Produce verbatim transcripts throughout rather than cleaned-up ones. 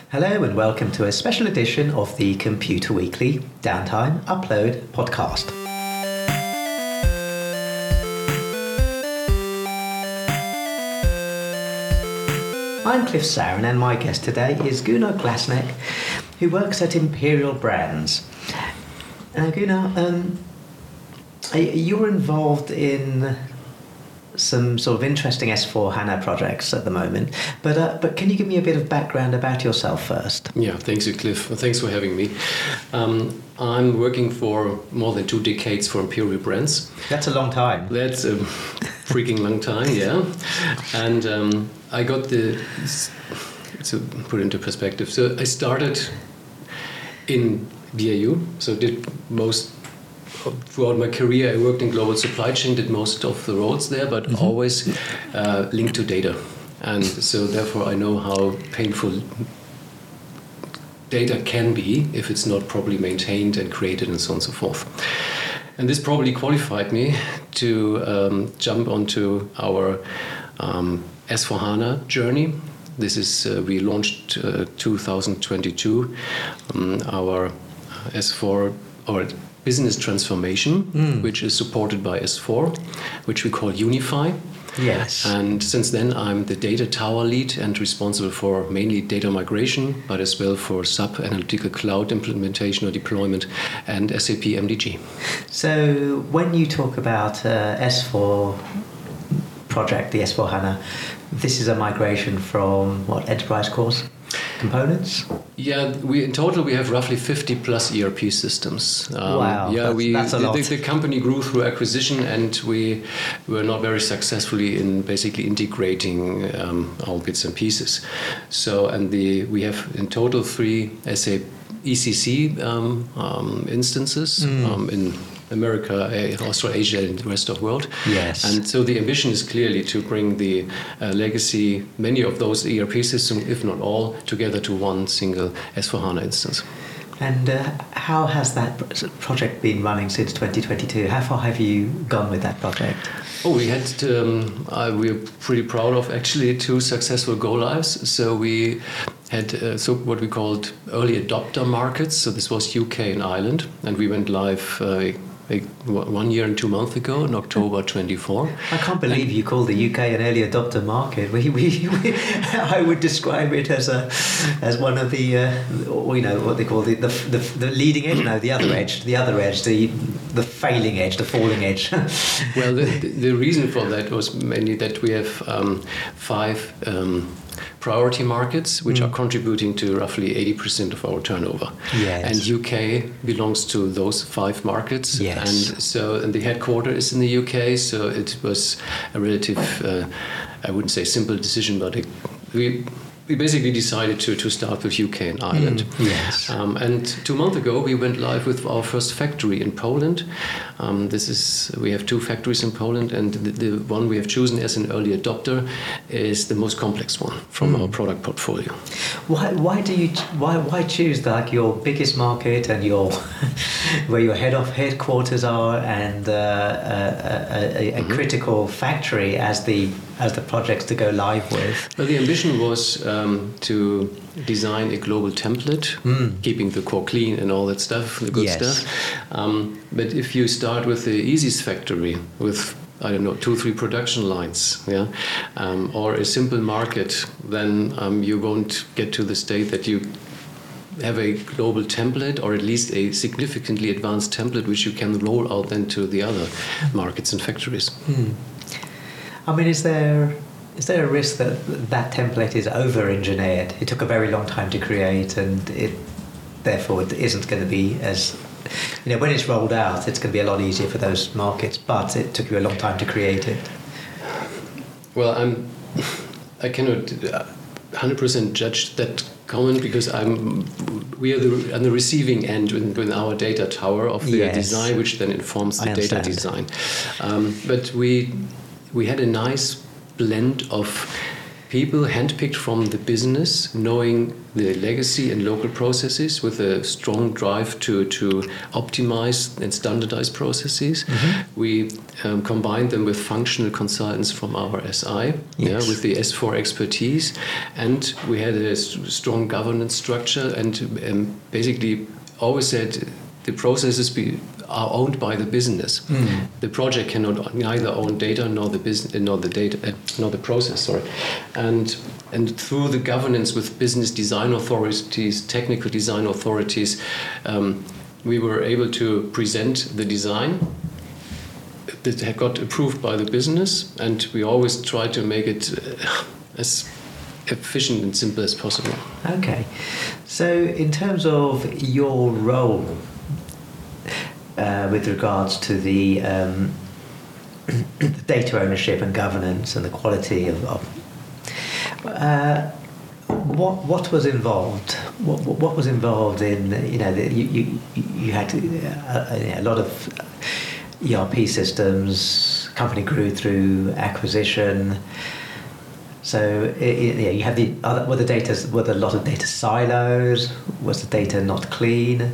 Hello and welcome to a special edition of the Computer Weekly Downtime Upload podcast. I'm Cliff Saran and my guest today is Gunnar Glasnek, who works at Imperial Brands. Now Gunnar, um, you're involved in some sort of interesting S four HANA projects at the moment, but uh, but can you give me a bit of background about yourself first? Yeah, thanks you, Cliff. Thanks for having me. Um, I'm working for more than two decades for Imperial Brands. That's a long time. That's a freaking long time, yeah. And um, I got the, to put it into perspective, so I started in B A U, so did most throughout my career, I worked in global supply chain, did most of the roles there, but mm-hmm. always uh, linked to data. And so therefore I know how painful data can be if it's not properly maintained and created and so on and so forth. And this probably qualified me to um, jump onto our um, S four HANA journey. This is, uh, we launched uh, two thousand twenty-two, um, our S four, or business transformation, mm. which is supported by S four, which we call Unify. Yes. And since then, I'm the data tower lead and responsible for mainly data migration, but as well for SAP Analytical Cloud implementation or deployment and S A P M D G. So when you talk about uh, S four project, the S four HANA, this is a migration from what, enterprise cores? Components? Yeah, we in total we have roughly fifty plus E R P systems. Um, wow, yeah, that's, we that's a the, lot. The, the company grew through acquisition, and we were not very successfully in basically integrating um, all bits and pieces. So, and the we have in total three S A P E C C um, um, instances mm. um, in America, Australasia, and the rest of the world. Yes. And so the ambition is clearly to bring the uh, legacy, many of those E R P systems, if not all, together to one single S four HANA instance. And uh, how has that project been running since twenty twenty-two? How far have you gone with that project? Oh, we had, um, uh, we're pretty proud of actually two successful go-lives. So we had uh, so what we called early adopter markets. So this was U K and Ireland, and we went live uh, like one year and two months ago in October twenty-four. I can't believe and you call the U K an early adopter market. We, we, we I would describe it as a as one of the uh, you know what they call the the, the the leading edge, no, the other edge, the other edge, the the failing edge, the falling edge. Well, the, the reason for that was mainly that we have um, five. Um, priority markets, which mm. are contributing to roughly eighty percent of our turnover. Yes. And U K belongs to those five markets. Yes. And so, and the headquarters is in the U K, so it was a relative, uh, I wouldn't say simple decision, but it, we we basically decided to, to start with U K and Ireland. Mm, yes. Um, and two months ago, we went live with our first factory in Poland. Um, this is we have two factories in Poland, and the, the one we have chosen as an early adopter is the most complex one from mm. our product portfolio. Why why do you why why choose like your biggest market and your where your head of headquarters are and uh, a, a, a mm-hmm. critical factory as the as the projects to go live with? Well, the ambition was um, to design a global template, mm. keeping the core clean and all that stuff, the good yes. stuff. Um, but if you start with the easiest factory, with I don't know, two, three production lines, yeah, um, or a simple market, then um, you won't get to the state that you have a global template, or at least a significantly advanced template, which you can roll out then to the other markets and factories. Mm. I mean, is there is there a risk that that template is over-engineered? It took a very long time to create, and it therefore it isn't going to be as, you know, when it's rolled out, it's going to be a lot easier for those markets, but it took you a long time to create it. Well, I'm, I cannot one hundred percent judge that comment, because I'm, we are the, on the receiving end with, with our data tower of the yes. design, which then informs the I data understand. design. Um, but we we had a nice blend of people handpicked from the business, knowing the legacy and local processes, with a strong drive to, to optimize and standardize processes. Mm-hmm. We um, combined them with functional consultants from our S I, yes. yeah, with the S four expertise, and we had a strong governance structure, and um, basically always said the processes be, are owned by the business. Mm. The project cannot neither own data nor the business, nor the data, uh, nor the process. Sorry, and and through the governance with business design authorities, technical design authorities, um, we were able to present the design that had got approved by the business, and we always try to make it uh, as efficient and simple as possible. Okay, so in terms of your role uh, with regards to the, um, the data ownership and governance and the quality of, of uh, what what was involved? What what was involved in, you know, the, you, you you had a, a lot of E R P systems. Company grew through acquisition. So it, it, yeah, you have the other, were the data were there a lot of data silos? Was the data not clean?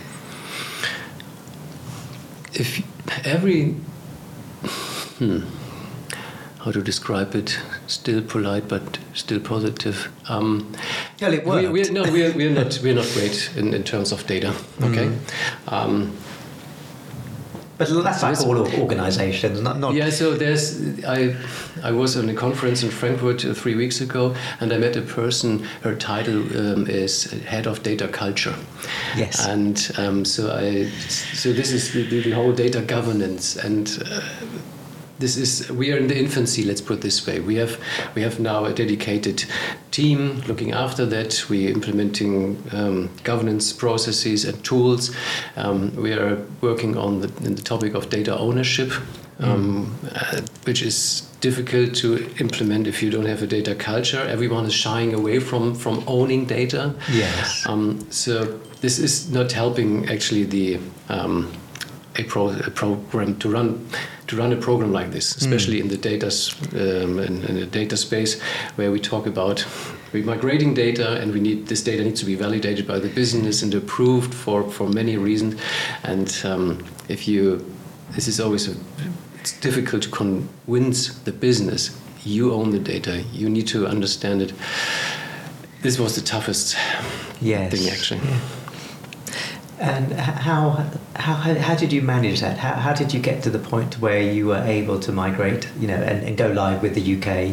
If every hmm, how to describe it? Still polite, but still positive. Um, well, it worked. We, we, no, we're we're not we're not great in, in terms of data. Okay. Mm. Um, But that's like all organisations, not not. Yeah, so there's. I I was on a conference in Frankfurt uh, three weeks ago, and I met a person. Her title um, is head of data culture. Yes. And um, so I. So this is the, the whole data governance, and uh, this is we are in the infancy. Let's put it this way. We have we have now a dedicated team looking after that. We are implementing um, governance processes and tools. Um, we are working on the, in the topic of data ownership, um, mm. uh, which is difficult to implement if you don't have a data culture. Everyone is shying away from, from owning data. Yes. Um, so this is not helping actually the um, a, pro, a program to run. to run a program like this, especially mm. in the data um, in, in the data space, where we talk about we're migrating data, and we need this data needs to be validated by the business and approved for, for many reasons. And um, if you, this is always a, it's difficult to convince the business you own the data, you need to understand it. This was the toughest yes. thing actually. Yeah. And how, how how did you manage that? How how did you get to the point where you were able to migrate, you know, and, and go live with the U K?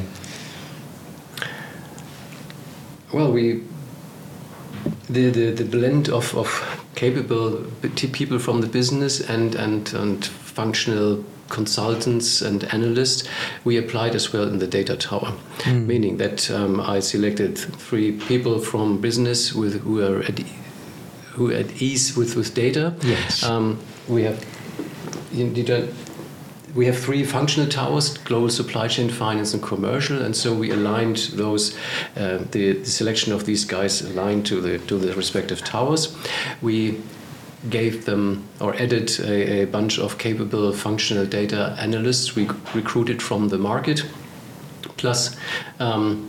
Well, we the the, the blend of, of capable people from the business and and and functional consultants and analysts we applied as well in the data tower, mm. meaning that um, I selected three people from business with who are at who are at ease with, with data. Yes. Um, we have you, you don't, we have three functional towers: global supply chain, finance, and commercial. And so we aligned those, uh, the, the selection of these guys aligned to the to the respective towers. We gave them or added a, a bunch of capable functional data analysts we recruited from the market, plus um,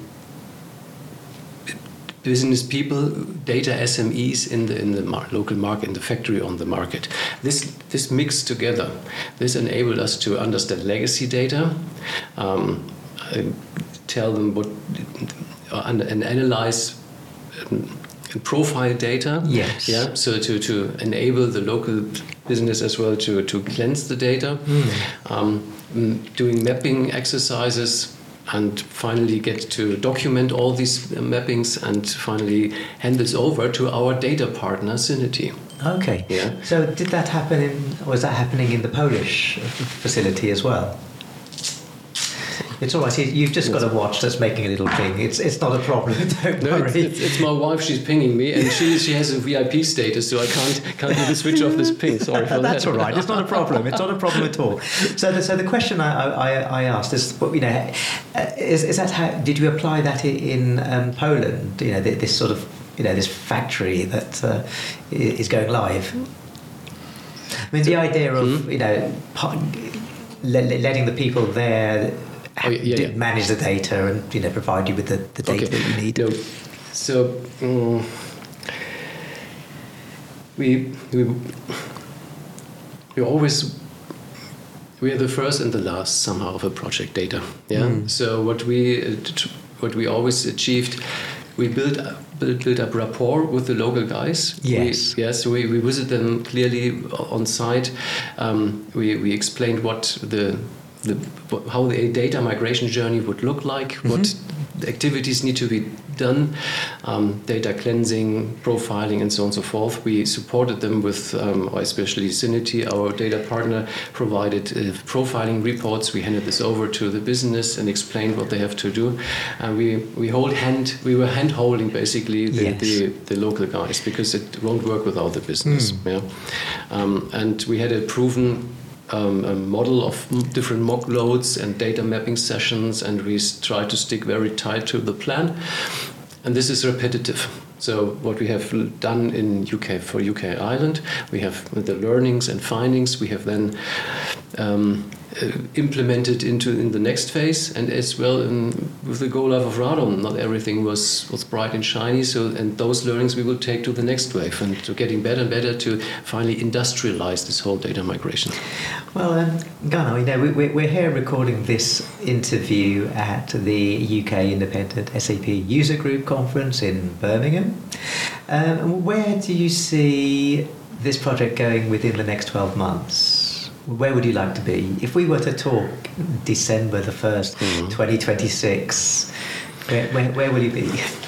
business people, data S M Es in the in the mar- local market, in the factory on the market. This this mixed together, this enabled us to understand legacy data, um, tell them what, uh, and, and analyze um, and profile data. Yes. Yeah. So to, to enable the local business as well to to cleanse the data, mm. um, doing mapping exercises. And finally get to document all these mappings and finally hand this over to our data partner, Synity. Okay. Yeah. So did that happen in, was that happening in the Polish facility as well? It's all right. You've just got a watch that's making a little ping. It's it's not a problem. Don't no, worry. It's, it's, it's my wife. She's pinging me, and she she has a V I P status, so I can't can't even switch off this ping. Sorry for that. That's all right. It's not a problem. It's not a problem at all. So the, so the question I, I, I asked is, you know, is is that how did you apply that in um, Poland? You know, this sort of, you know, this factory that uh, is going live. I mean, the idea of, you know, letting the people there Oh, yeah, yeah, yeah. manage the data and you know provide you with the, the data Okay. that you need. No. So um, we we we always we are the first and the last somehow of a project data. Yeah. Mm. So what we uh, t- what we always achieved, we built up, built, built up rapport with the local guys. Yes. We, yes. We, we visit them clearly on site. Um, we we explained what the the how the data migration journey would look like. Mm-hmm. What activities need to be done, um, data cleansing, profiling, and so on and so forth. We supported them with, um, or especially Synity, our data partner, provided uh, profiling reports. We handed this over to the business and explained what they have to do. And we we hold hand. We were hand holding basically the, Yes. the, the local guys because it won't work without the business. Mm. Yeah, um, and we had a proven. Um, a model of different mock loads and data mapping sessions, and we s- try to stick very tight to the plan. And this is repetitive. So what we have l- done in U K for U K Ireland, we have the learnings and findings. We have then um, uh, implemented into in the next phase, and as well in, with the go live of Radom, not everything was was bright and shiny. So and those learnings we will take to the next wave, and to getting better and better to finally industrialize this whole data migration. Well, um, Gunnar, you know, we, we- we're here recording this interview at the U K Independent S A P User Group Conference in Birmingham. Um, where do you see this project going within the next twelve months? Where would you like to be? If we were to talk December the first, Mhm. twenty twenty-six, where, where, where will you be?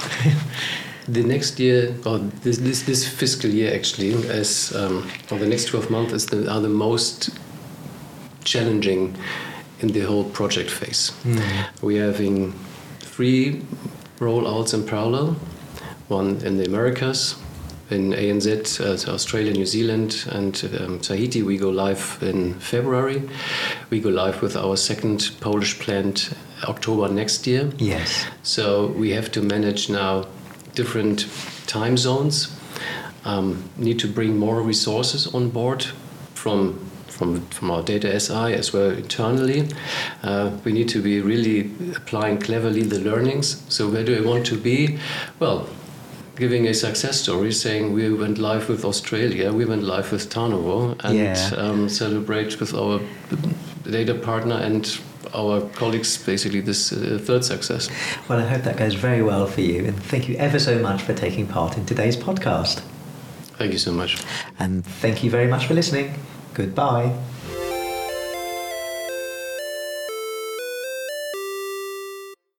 The next year, or this this, this fiscal year actually, as um, or the next twelve months is the, are the most challenging in the whole project phase. Mm. We're having three rollouts in parallel, one in the Americas, in A N Z, uh, so Australia, New Zealand, and um, Tahiti. We go live in February. We go live with our second Polish plant October next year. Yes. So we have to manage now different time zones, um, need to bring more resources on board from from from our data S I as well internally. Uh, we need to be really applying cleverly the learnings. So where do I want to be? Well, giving a success story, saying we went live with Australia, we went live with Tanovo, and Yeah. um, celebrate with our data partner and our colleagues basically this uh, third success. Well, I hope that goes very well for you, and thank you ever so much for taking part in today's podcast. Thank you so much. And thank you very much for listening. Goodbye.